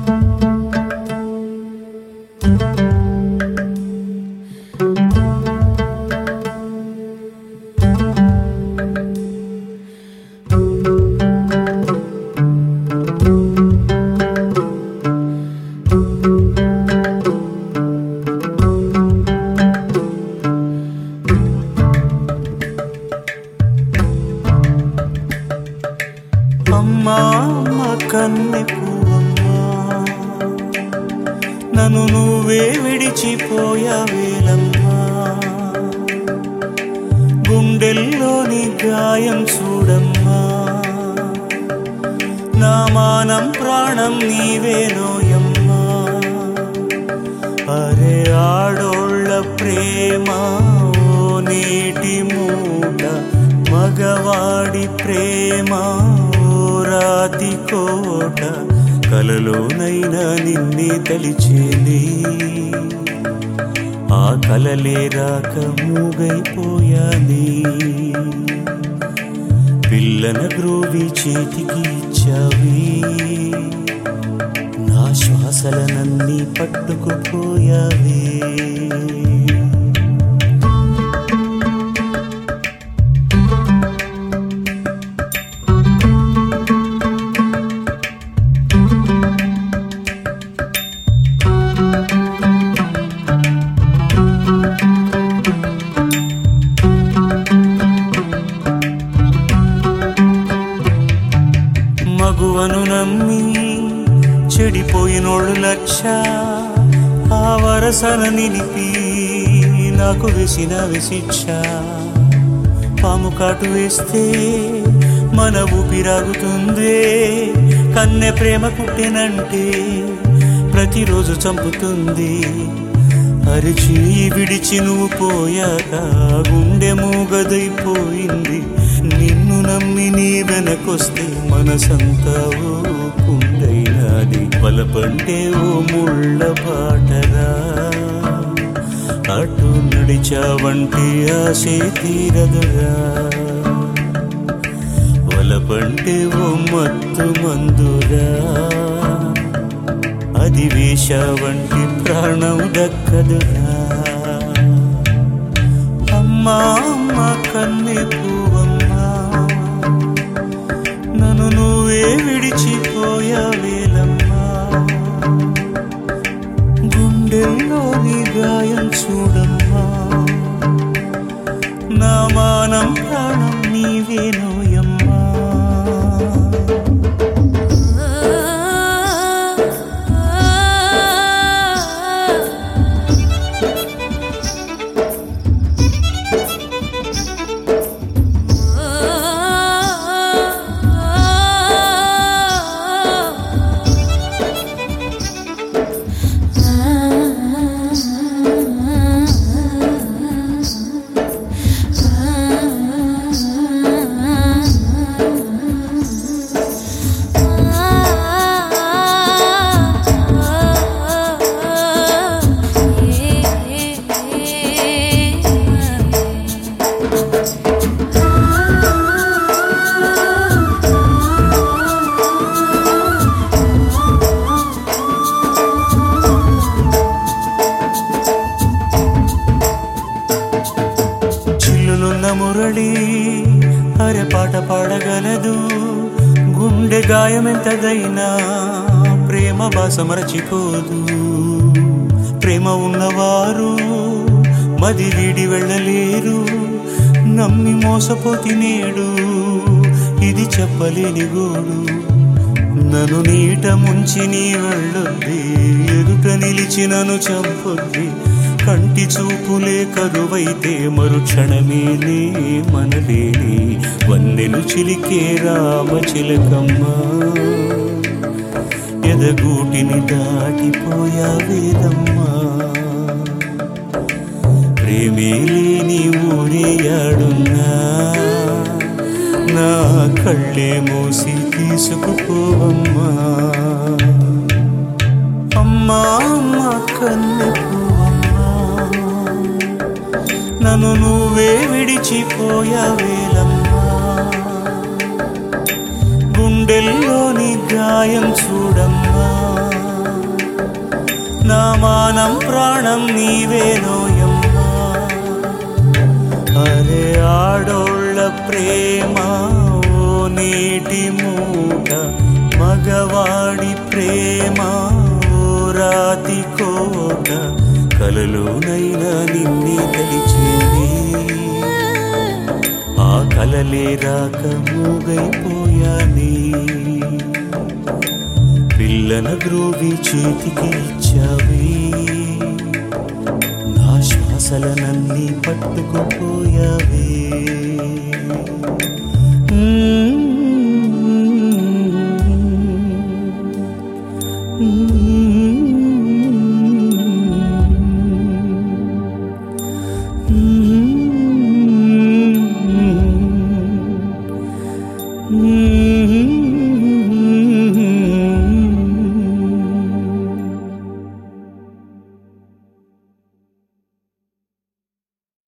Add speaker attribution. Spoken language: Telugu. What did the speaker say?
Speaker 1: అమ్మా అమ్మ కన్నె పువ్వమ్మా, నన్ను నువ్వే విడిచిపోయావేలమ్మా. గుండెల్లోని గాయం చూడమ్మా, నా మానం ప్రాణం నీవేనోయమ్మా. అరే ఆడోళ్ళ ప్రేమ ఓ నీటి మూట, మగవాడి ప్రేమ రాతి కోట. కలలోనైనా నిన్నే తలిచేనే, ఆ కలలే రాక మూగైపోయానే. పిల్లన గ్రోవి చేతికి ఇచ్చావే, నా శ్వాసలనన్నీ పట్టుకుపోయావే. మగువను నమ్మి చెడిపోయినోళ్ళు లక్ష, ఆ వరసన నిలిపి నాకు వేసిన శిక్ష. పాము కాటు వేస్తే మన ఊపిరాగుతుందే, కన్నె ప్రేమ కుట్టెనంటే ప్రతిరోజు చంపుతుంది. అరిచి విడిచి నువ్వు పోయాక గుండె మూగదైపోయింది. నిన్ను నమ్మి నీ వెనకొస్తే మనసంతా ఓ కుండైనాది. బలపంటే ఓ ముళ్ళ బాటరా, అటు నడిచావంటే ఆశే తీరదురా. బలపంటే ఓ మత్తు మందురా, అది వేశావంటే ప్రాణం దక్కదురా. అమ్మా అమ్మ కన్నె పువ్వమ్మా, నన్ను నువ్వే విడిచిపోయావేలమ్మా. గుండెల్లోని గాయం చూడమ్మా, నా మానం ప్రాణం నీవేనోయమ్మా. మురళి అరే పాట పాడగలదు, గుండె గాయమెంతదైనా ప్రేమ భాష మరచిపోదు. ప్రేమ ఉన్నవారు మది వీడి వెళ్ళలేరు, నమ్మి మోసపోతి నేడు ఇది చెప్పలేని గోడు. నన్ను నీట ముంచి నీ వెళ్ళొద్ది, ఎదుట నిలిచి నన్ను చంపొద్ది. కంటి చూపులే కరువైతే మరుక్షణమేలే మనలేని వన్నెలు చిలికే రామ చిలకమ్మ. ఎదగూటిని దాటిపోయావేదమ్మా, ప్రేమేలేని ఊరేయాడున్నా నా కళ్ళే మూసి తీసుకుపోవమ్మా. అమ్మా అమ్మ కన్నె పువ్వమ్మా, నన్ను నువ్వే విడిచిపోయావేలమ్మా. గుండెల్లోని గాయం చూడమ్మా, నా మానం ప్రాణం నీవేనోయమ్మా. అరే ఆడోళ్ళ ప్రేమ ఓ నీటి మూట, మగవాడి ప్రేమ ఓ రాతి కోట, కలలోనైనా నిన్నే తలిచేనే, ఆ కలలే రాక మూగైపోయానే. పిల్లన గ్రోవి చేతికి ఇచ్చావే, నా శ్వాసలనన్నీ పట్టుకుపోయావే.